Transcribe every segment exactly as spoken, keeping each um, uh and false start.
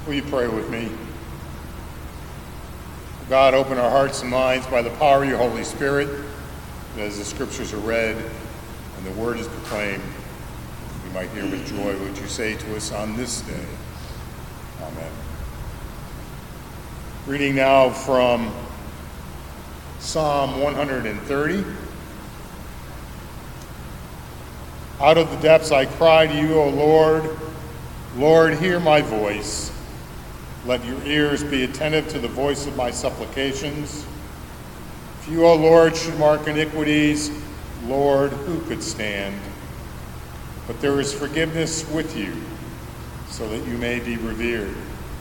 Will you pray with me? God, open our hearts and minds by the power of your Holy Spirit, that as the scriptures are read and the word is proclaimed, we might hear with joy what you say to us on this day. Amen. Reading now from Psalm one hundred thirty. Out of the depths I cry to you, O Lord. Lord, hear my voice. Let your ears be attentive to the voice of my supplications. If you, O Lord, should mark iniquities, Lord, who could stand? But there is forgiveness with you, so that you may be revered.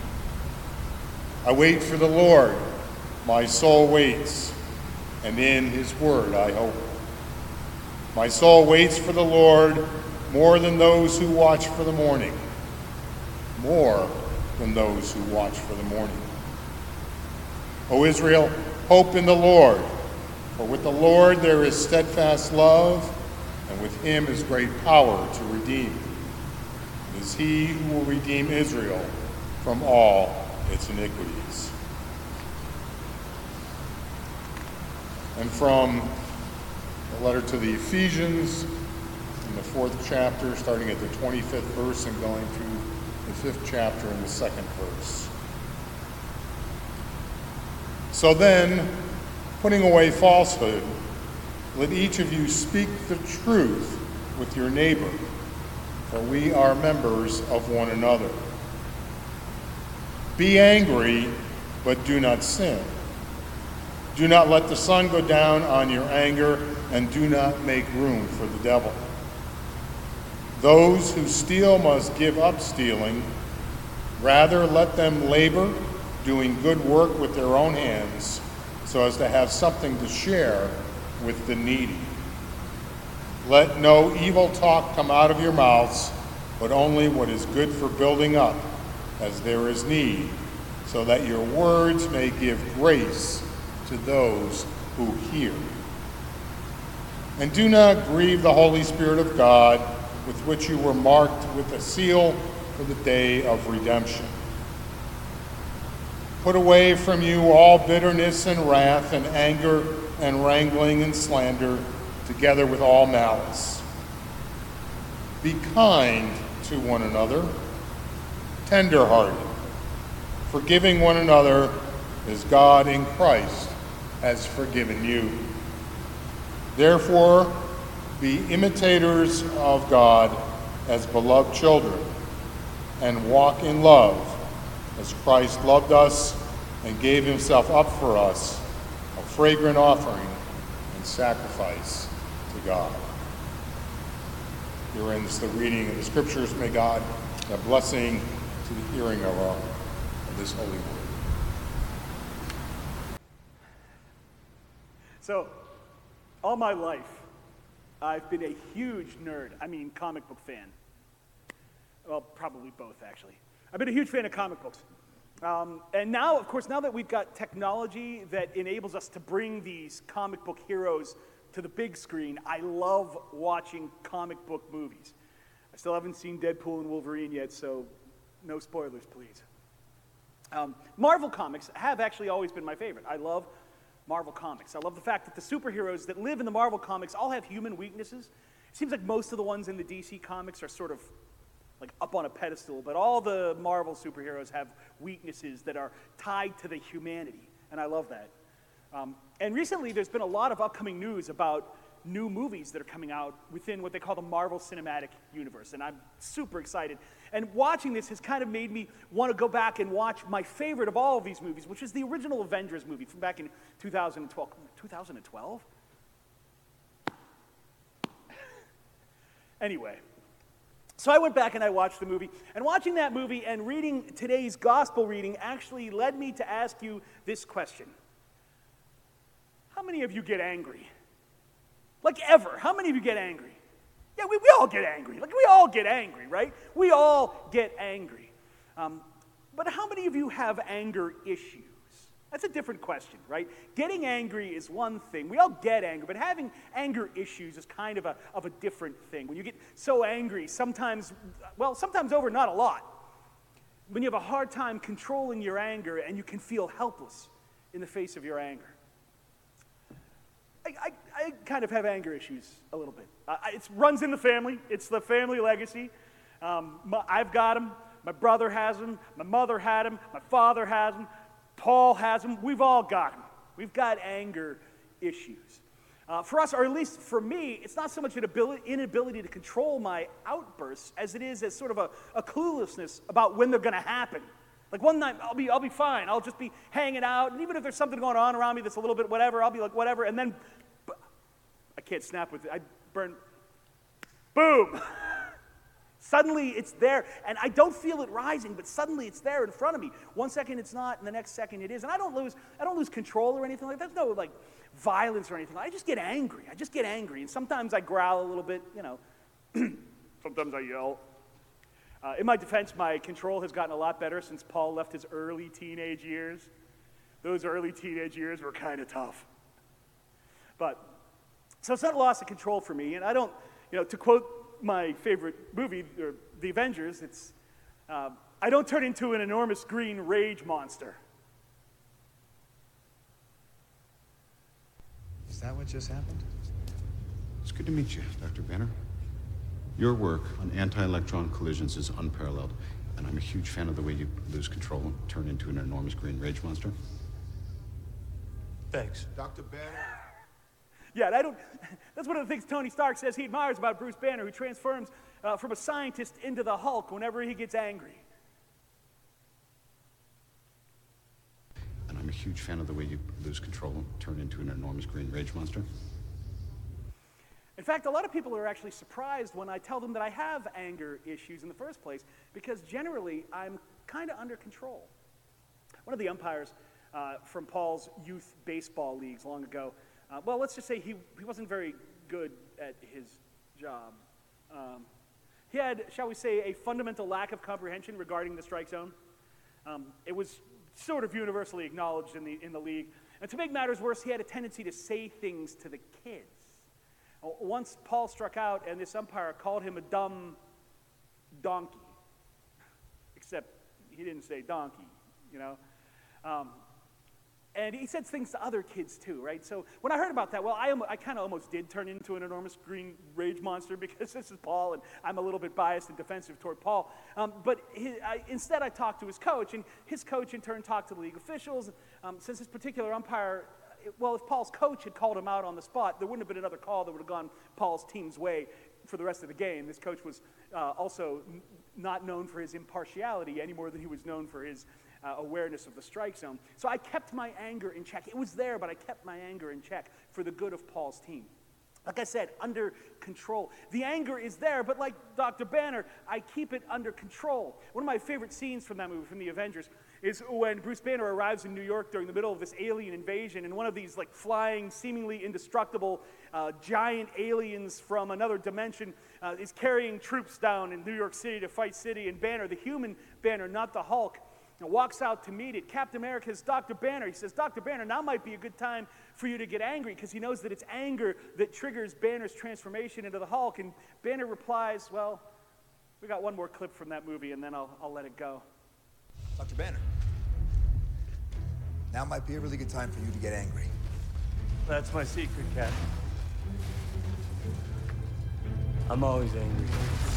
I wait for the Lord, my soul waits, and in his word I hope. My soul waits for the Lord more than those who watch for the morning, more than those who watch for the morning. O Israel, hope in the Lord, for with the Lord there is steadfast love, and with him is great power to redeem. It is he who will redeem Israel from all its iniquities. And from the letter to the Ephesians, in the fourth chapter, starting at the twenty-fifth verse and going through the fifth chapter in the second verse. So then, putting away falsehood, let each of you speak the truth with your neighbor, for we are members of one another. Be angry, but do not sin. Do not let the sun go down on your anger, and do not make room for the devil. Those who steal must give up stealing. Rather, let them labor, doing good work with their own hands, so as to have something to share with the needy. Let no evil talk come out of your mouths, but only what is good for building up, as there is need, so that your words may give grace to those who hear. And do not grieve the Holy Spirit of God, with which you were marked with a seal for the day of redemption. Put away from you all bitterness and wrath and anger and wrangling and slander, together with all malice. Be kind to one another, tender-hearted, forgiving one another as God in Christ has forgiven you. Therefore, be imitators of God as beloved children, and walk in love as Christ loved us and gave himself up for us, a fragrant offering and sacrifice to God. Here ends the reading of the scriptures. May God a blessing to the hearing of, our, of this holy word. So, all my life, I've been a huge nerd. I mean, comic book fan. Well, probably both, actually. I've been a huge fan of comic books. Um, and now, of course, now that we've got technology that enables us to bring these comic book heroes to the big screen, I love watching comic book movies. I still haven't seen Deadpool and Wolverine yet, so no spoilers, please. Um, Marvel Comics have actually always been my favorite. I love Marvel Comics. I love the fact that the superheroes that live in the Marvel Comics all have human weaknesses. It seems like most of the ones in the D C Comics are sort of like up on a pedestal, but all the Marvel superheroes have weaknesses that are tied to the humanity, and I love that. Um, and recently, there's been a lot of upcoming news about new movies that are coming out within what they call the Marvel Cinematic Universe, and I'm super excited. And watching this has kind of made me want to go back and watch my favorite of all of these movies, which is the original Avengers movie from back in two thousand twelve. twenty twelve? Anyway, so I went back and I watched the movie, and watching that movie and reading today's gospel reading actually led me to ask you this question. How many of you get angry? Like ever, how many of you get angry? Yeah, we, we all get angry. Like we all get angry, right? We all get angry. Um, but how many of you have anger issues? That's a different question, right? Getting angry is one thing. We all get angry, but having anger issues is kind of a, of a different thing. When you get so angry, sometimes, well, sometimes over, not a lot. when you have a hard time controlling your anger and you can feel helpless in the face of your anger. I, I, I kind of have anger issues a little bit. It runs in the family. It's the family legacy. Um, my, I've got them. My brother has them. My mother had them. My father has them. Paul has them. We've all got them. We've got anger issues. Uh, for us, or at least for me, it's not so much an ability, inability to control my outbursts as it is as sort of a, a cluelessness about when they're going to happen. Like one night, I'll be, I'll be fine. I'll just be hanging out, and even if there's something going on around me that's a little bit whatever, I'll be like whatever, and then I can't snap with it. I burn. Boom. Suddenly it's there, and I don't feel it rising, but suddenly it's there in front of me. One second it's not, and the next second it is, and I don't lose, I don't lose control or anything like that. There's no like violence or anything. I just get angry. I just get angry, and sometimes I growl a little bit. You know, sometimes I yell. Uh, in my defense, my control has gotten a lot better since Paul left his early teenage years. Those early teenage years were kind of tough, but so it's not a loss of control for me, and I don't, you know, to quote my favorite movie, or The Avengers, it's, uh, I don't turn into an enormous green rage monster. Is that what just happened? It's good to meet you, Doctor Banner. Your work on anti-electron collisions is unparalleled, and I'm a huge fan of the way you lose control and turn into an enormous green rage monster. Thanks. Doctor Banner. Yeah, and I don't, that's one of the things Tony Stark says he admires about Bruce Banner, who transforms uh, from a scientist into the Hulk whenever he gets angry. And I'm a huge fan of the way you lose control and turn into an enormous green rage monster. In fact, a lot of people are actually surprised when I tell them that I have anger issues in the first place, because generally I'm kind of under control. One of the umpires uh, from Paul's youth baseball leagues long ago, Uh, well, let's just say he, he wasn't very good at his job. Um, he had, shall we say, a fundamental lack of comprehension regarding the strike zone. Um, it was sort of universally acknowledged in the, in the league. And to make matters worse, he had a tendency to say things to the kids. Uh, once Paul struck out, and this umpire called him a dumb donkey. Except he didn't say donkey, you know. Um, And he said things to other kids too, right? So when I heard about that, well, I, I kind of almost did turn into an enormous green rage monster, because this is Paul, and I'm a little bit biased and defensive toward Paul. Um, but he, I, instead, I talked to his coach, and his coach in turn talked to the league officials. Um, since this particular umpire, well, if Paul's coach had called him out on the spot, there wouldn't have been another call that would have gone Paul's team's way for the rest of the game. This coach was uh, also n- not known for his impartiality any more than he was known for his Uh, awareness of the strike zone. So I kept my anger in check. It was there, but I kept my anger in check for the good of Paul's team. Like I said, under control. The anger is there, but like Doctor Banner, I keep it under control. One of my favorite scenes from that movie, from The Avengers, is when Bruce Banner arrives in New York during the middle of this alien invasion, and one of these like flying, seemingly indestructible uh, giant aliens from another dimension uh, is carrying troops down in New York City to fight City, and Banner, the human Banner, not the Hulk, and walks out to meet it. Captain America's Doctor Banner. He says, Doctor Banner, now might be a good time for you to get angry, because he knows that it's anger that triggers Banner's transformation into the Hulk. And Banner replies, well, we got one more clip from that movie, and then I'll, I'll let it go. Doctor Banner, now might be a really good time for you to get angry. That's my secret, Cap. I'm always angry.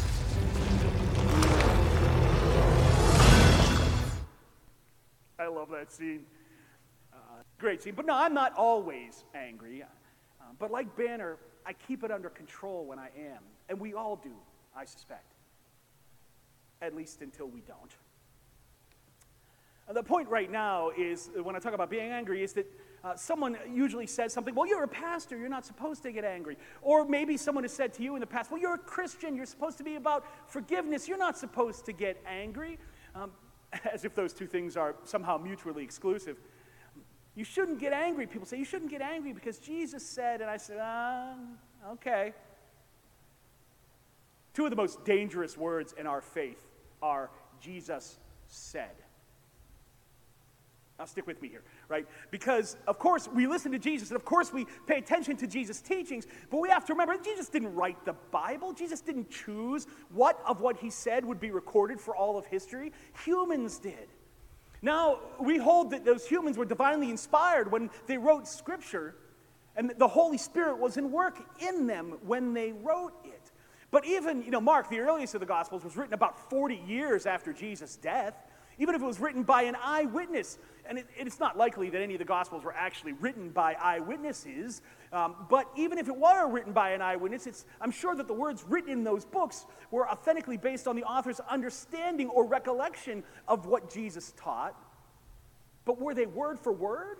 I love that scene. Uh, great scene. But no, I'm not always angry. Uh, but like Banner, I keep it under control when I am. And we all do, I suspect. At least until we don't. Uh, the point right now is, uh, when I talk about being angry, is that uh, someone usually says something, well, you're a pastor, you're not supposed to get angry. Or maybe someone has said to you in the past, well, you're a Christian, you're supposed to be about forgiveness, you're not supposed to get angry. Um, as if those two things are somehow mutually exclusive. You shouldn't get angry. People say, you shouldn't get angry because Jesus said, and I said, ah, okay. Two of the most dangerous words in our faith are Jesus said. Now stick with me here, right? Because, of course, we listen to Jesus, and of course we pay attention to Jesus' teachings, but we have to remember that Jesus didn't write the Bible. Jesus didn't choose what of what he said would be recorded for all of history. Humans did. Now, we hold that those humans were divinely inspired when they wrote Scripture, and the Holy Spirit was in work in them when they wrote it. But even, you know, Mark, the earliest of the Gospels, was written about forty years after Jesus' death. Even if it was written by an eyewitness, and it, it's not likely that any of the Gospels were actually written by eyewitnesses, um, but even if it were written by an eyewitness, it's, I'm sure that the words written in those books were authentically based on the author's understanding or recollection of what Jesus taught. But were they word for word?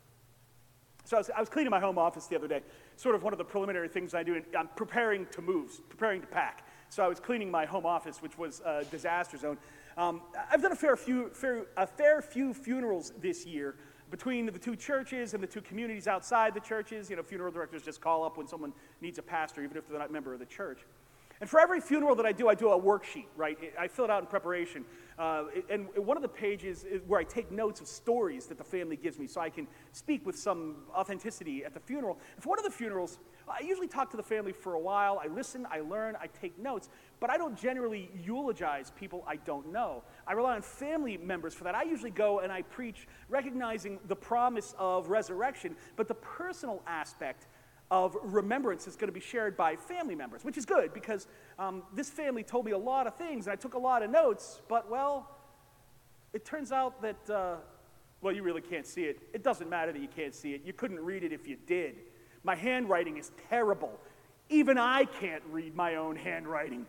So I was, I was cleaning my home office the other day, sort of one of the preliminary things I do. I'm preparing to move, preparing to pack. So I was cleaning my home office, which was a disaster zone. Um, I've done a fair few, fair, a fair few funerals this year between the two churches and the two communities outside the churches. You know, funeral directors just call up when someone needs a pastor, even if they're not a member of the church. And for every funeral that I do, I do a worksheet, right? I fill it out in preparation. Uh, and one of the pages is where I take notes of stories that the family gives me so I can speak with some authenticity at the funeral. And for one of the funerals, I usually talk to the family for a while. I listen, I learn, I take notes. But I don't generally eulogize people I don't know. I rely on family members for that. I usually go and I preach recognizing the promise of resurrection, but the personal aspect of remembrance is going to be shared by family members, which is good because um, this family told me a lot of things and I took a lot of notes, but well, it turns out that, uh, well, you really can't see it. It doesn't matter that you can't see it. You couldn't read it if you did. My handwriting is terrible. Even I can't read my own handwriting.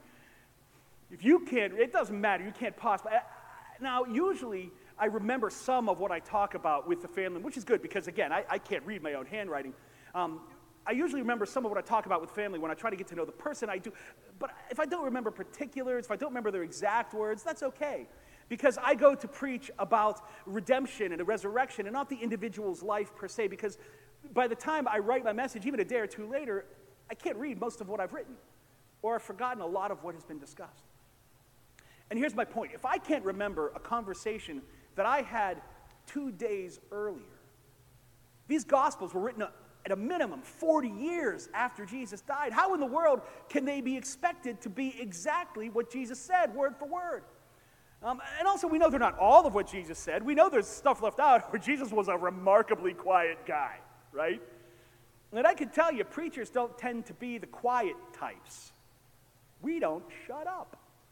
If you can't, it doesn't matter. You can't possibly. Now, usually I remember some of what I talk about with the family, which is good because, again, I, I can't read my own handwriting. Um, I usually remember some of what I talk about with family when I try to get to know the person I do. But if I don't remember particulars, if I don't remember their exact words, that's okay. Because I go to preach about redemption and a resurrection and not the individual's life per se. Because by the time I write my message, even a day or two later, I can't read most of what I've written. Or I've forgotten a lot of what has been discussed. And here's my point. If I can't remember a conversation that I had two days earlier, these Gospels were written at a minimum forty years after Jesus died. How in the world can they be expected to be exactly what Jesus said, word for word? Um, and also, we know they're not all of what Jesus said. We know there's stuff left out where Jesus was a remarkably quiet guy, right? And I can tell you, preachers don't tend to be the quiet types. We don't shut up.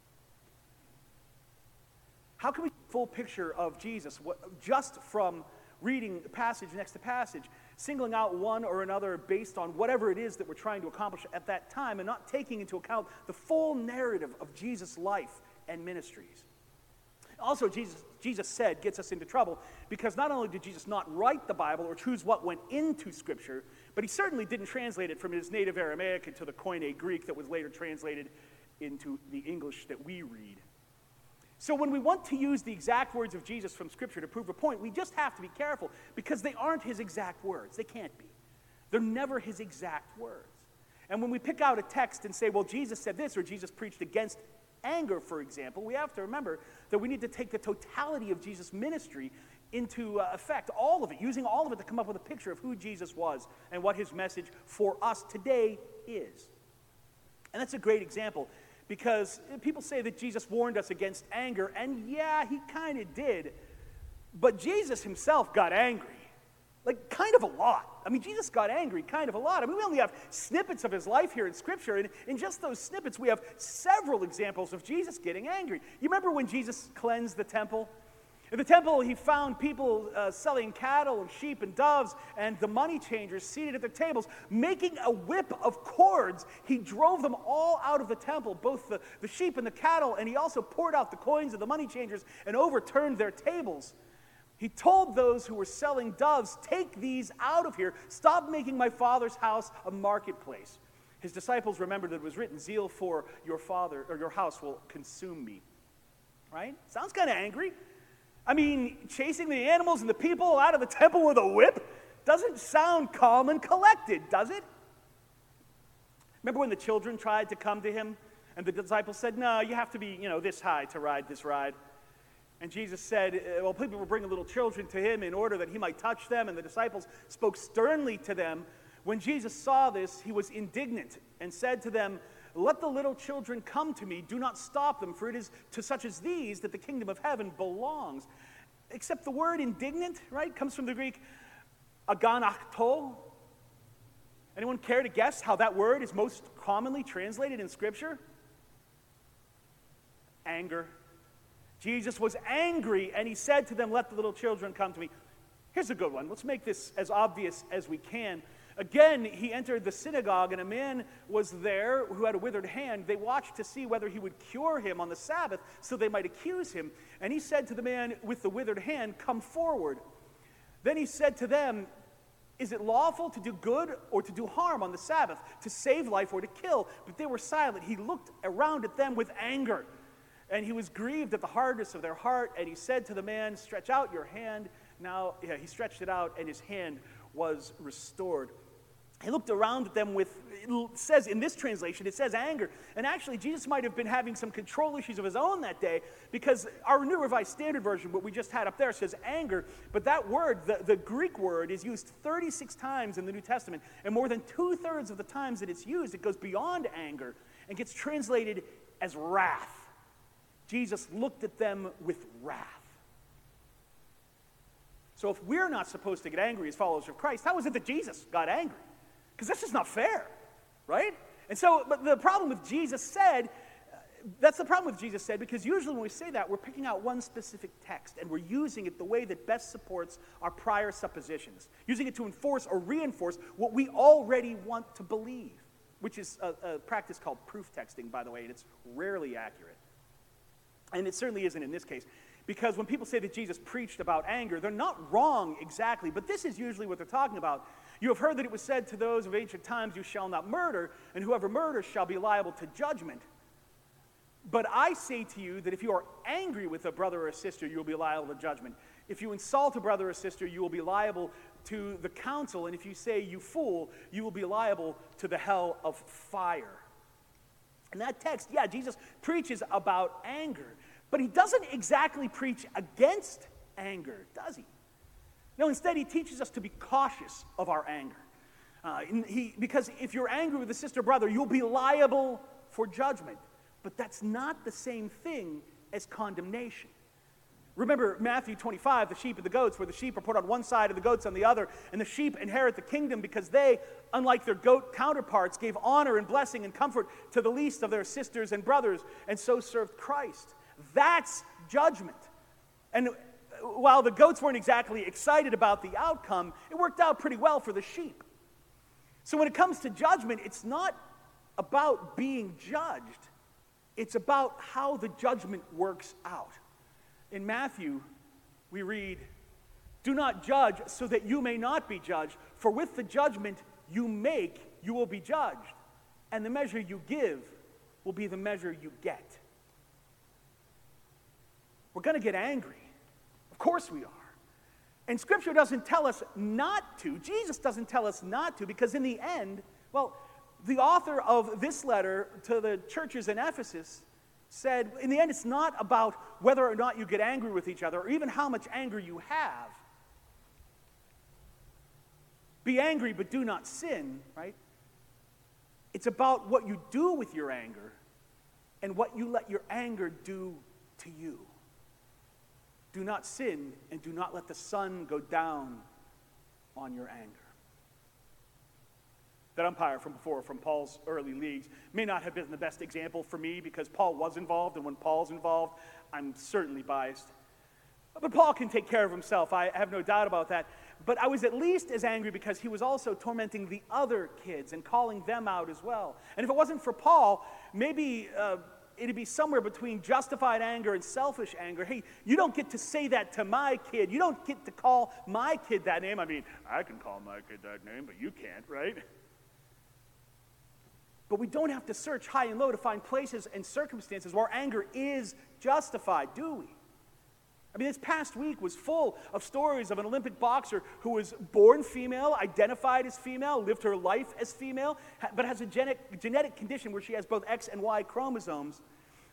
How can we get a full picture of Jesus just from reading passage next to passage, singling out one or another based on whatever it is that we're trying to accomplish at that time and not taking into account the full narrative of Jesus' life and ministries? Also, Jesus, Jesus said gets us into trouble because not only did Jesus not write the Bible or choose what went into Scripture, but he certainly didn't translate it from his native Aramaic into the Koine Greek that was later translated into the English that we read. So when we want to use the exact words of Jesus from Scripture to prove a point, we just have to be careful because they aren't his exact words. They can't be. They're never his exact words. And when we pick out a text and say, well, Jesus said this or Jesus preached against anger, for example, we have to remember that we need to take the totality of Jesus' ministry into uh, effect, all of it, using all of it to come up with a picture of who Jesus was and what his message for us today is. And that's a great example because people say that Jesus warned us against anger, and yeah, he kind of did, but Jesus himself got angry. Like, kind of a lot. I mean, Jesus got angry kind of a lot. I mean, we only have snippets of his life here in Scripture, and in just those snippets, we have several examples of Jesus getting angry. You remember when Jesus cleansed the temple? In the temple, he found people uh, selling cattle and sheep and doves, and the money changers seated at their tables, making a whip of cords. He drove them all out of the temple, both the, the sheep and the cattle, and he also poured out the coins of the money changers and overturned their tables. He told those who were selling doves, take these out of here. Stop making my Father's house a marketplace. His disciples remembered that it was written, zeal for your father or your house will consume me. Right? Sounds kind of angry. I mean, chasing the animals and the people out of the temple with a whip doesn't sound calm and collected, does it? Remember when the children tried to come to him and the disciples said, no, you have to be, you know, this high to ride this ride. And Jesus said, uh, well, people were bringing little children to him in order that he might touch them, and the disciples spoke sternly to them. When Jesus saw this, he was indignant and said to them, let the little children come to me. Do not stop them, for it is to such as these that the kingdom of heaven belongs. Except the word indignant, right, comes from the Greek aganakto. Anyone care to guess how that word is most commonly translated in Scripture? Anger. Jesus was angry, and he said to them, let the little children come to me. Here's a good one. Let's make this as obvious as we can. Again, he entered the synagogue, and a man was there who had a withered hand. They watched to see whether he would cure him on the Sabbath, so they might accuse him. And he said to the man with the withered hand, come forward. Then he said to them, is it lawful to do good or to do harm on the Sabbath, to save life or to kill? But they were silent. He looked around at them with anger, and he was grieved at the hardness of their heart. And he said to the man, stretch out your hand. Now, yeah, he stretched it out, and his hand was restored. He looked around at them with, it says in this translation, it says anger. And actually, Jesus might have been having some control issues of his own that day, because our New Revised Standard Version, what we just had up there, says anger. But that word, the, the Greek word, is used thirty-six times in the New Testament. And more than two-thirds of the times that it's used, it goes beyond anger and gets translated as wrath. Jesus looked at them with wrath. So if we're not supposed to get angry as followers of Christ, how is it that Jesus got angry? Because that's just not fair, right? And so, but the problem with Jesus said, uh, that's the problem with Jesus said, because usually when we say that, we're picking out one specific text, and we're using it the way that best supports our prior suppositions, using it to enforce or reinforce what we already want to believe, which is a, a practice called proof texting, by the way, and it's rarely accurate. And it certainly isn't in this case. Because when people say that Jesus preached about anger, they're not wrong exactly, but this is usually what they're talking about. You have heard that it was said to those of ancient times, you shall not murder, and whoever murders shall be liable to judgment. But I say to you that if you are angry with a brother or a sister, you will be liable to judgment. If you insult a brother or sister, you will be liable to the council, and if you say, you fool, you will be liable to the hell of fire. In that text, yeah, Jesus preaches about anger. But he doesn't exactly preach against anger, does he? No, instead he teaches us to be cautious of our anger. Uh, he, because if you're angry with a sister or brother, you'll be liable for judgment. But that's not the same thing as condemnation. Remember Matthew twenty-five, the sheep and the goats, where the sheep are put on one side and the goats on the other, and the sheep inherit the kingdom because they, unlike their goat counterparts, gave honor and blessing and comfort to the least of their sisters and brothers, and so served Christ. That's judgment. And while the goats weren't exactly excited about the outcome, it worked out pretty well for the sheep. So when it comes to judgment, it's not about being judged. It's about how the judgment works out. In Matthew, we read, do not judge so that you may not be judged, for with the judgment you make, you will be judged, and the measure you give will be the measure you get. We're going to get angry. Of course we are. And Scripture doesn't tell us not to. Jesus doesn't tell us not to, because in the end, well, the author of this letter to the churches in Ephesus said, in the end, it's not about whether or not you get angry with each other, or even how much anger you have. Be angry, but do not sin, right? It's about what you do with your anger and what you let your anger do to you. Do not sin, and do not let the sun go down on your anger. That umpire from before, from Paul's early leagues, may not have been the best example for me because Paul was involved, and when Paul's involved, I'm certainly biased. But Paul can take care of himself, I have no doubt about that. But I was at least as angry because he was also tormenting the other kids and calling them out as well. And if it wasn't for Paul, maybe uh, it'd be somewhere between justified anger and selfish anger. Hey, you don't get to say that to my kid. You don't get to call my kid that name. I mean, I can call my kid that name, but you can't, right? But we don't have to search high and low to find places and circumstances where anger is justified, do we? I mean, this past week was full of stories of an Olympic boxer who was born female, identified as female, lived her life as female, but has a genetic, genetic condition where she has both X and Y chromosomes.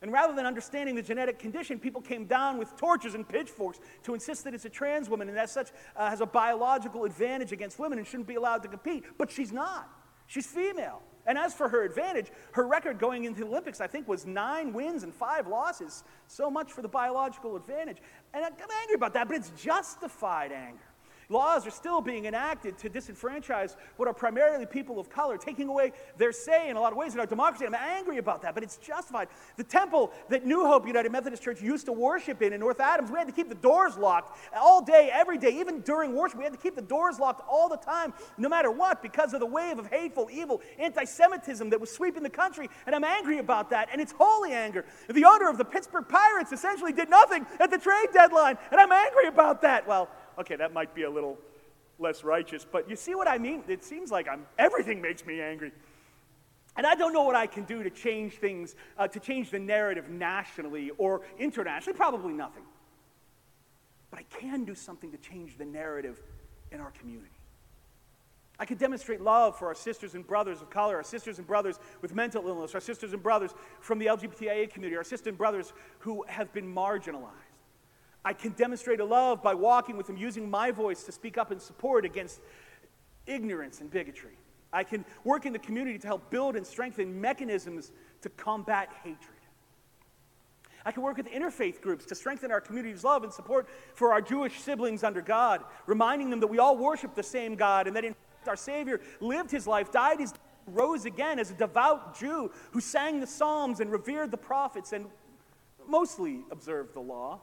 And rather than understanding the genetic condition, people came down with torches and pitchforks to insist that it's a trans woman and as such uh, has a biological advantage against women and shouldn't be allowed to compete. But she's not. She's female. And as for her advantage, her record going into the Olympics, I think, was nine wins and five losses. So much for the biological advantage. And I'm angry about that, but it's justified anger. Laws are still being enacted to disenfranchise what are primarily people of color, taking away their say in a lot of ways in our democracy. I'm angry about that, but it's justified. The temple that New Hope United Methodist Church used to worship in in North Adams, we had to keep the doors locked all day, every day, even during worship. We had to keep the doors locked all the time, no matter what, because of the wave of hateful, evil, anti-Semitism that was sweeping the country, and I'm angry about that, and it's holy anger. The owner of the Pittsburgh Pirates essentially did nothing at the trade deadline, and I'm angry about that. Well, okay, that might be a little less righteous, but you see what I mean? It seems like I'm, everything makes me angry. And I don't know what I can do to change things, uh, to change the narrative nationally or internationally, probably nothing. But I can do something to change the narrative in our community. I can demonstrate love for our sisters and brothers of color, our sisters and brothers with mental illness, our sisters and brothers from the L G B T I A community, our sisters and brothers who have been marginalized. I can demonstrate a love by walking with them, using my voice to speak up in support against ignorance and bigotry. I can work in the community to help build and strengthen mechanisms to combat hatred. I can work with interfaith groups to strengthen our community's love and support for our Jewish siblings under God, reminding them that we all worship the same God and that in fact our Savior lived his life, died his death, rose again as a devout Jew who sang the Psalms and revered the prophets and mostly observed the law.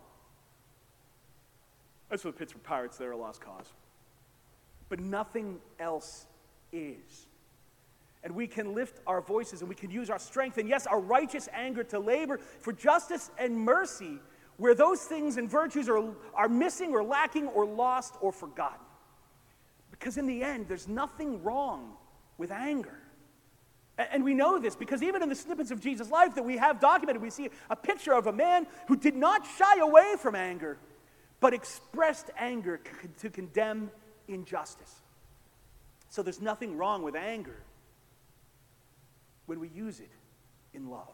As for the Pittsburgh Pirates, they're a lost cause. But nothing else is. And we can lift our voices and we can use our strength and, yes, our righteous anger to labor for justice and mercy where those things and virtues are, are missing or lacking or lost or forgotten. Because in the end, there's nothing wrong with anger. And we know this because even in the snippets of Jesus' life that we have documented, we see a picture of a man who did not shy away from anger, but expressed anger to condemn injustice. So there's nothing wrong with anger when we use it in love.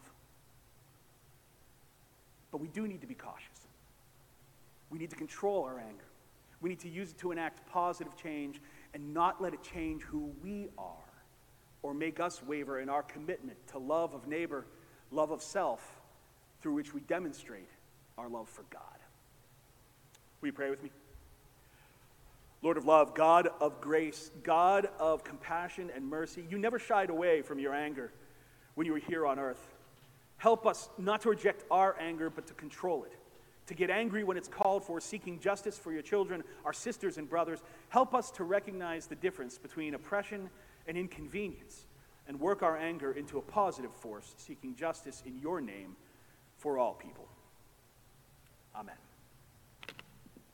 But we do need to be cautious. We need to control our anger. We need to use it to enact positive change and not let it change who we are or make us waver in our commitment to love of neighbor, love of self, through which we demonstrate our love for God. Will you pray with me? Lord of love, God of grace, God of compassion and mercy, you never shied away from your anger when you were here on earth. Help us not to reject our anger, but to control it, to get angry when it's called for, seeking justice for your children, our sisters and brothers. Help us to recognize the difference between oppression and inconvenience and work our anger into a positive force, seeking justice in your name for all people. Amen.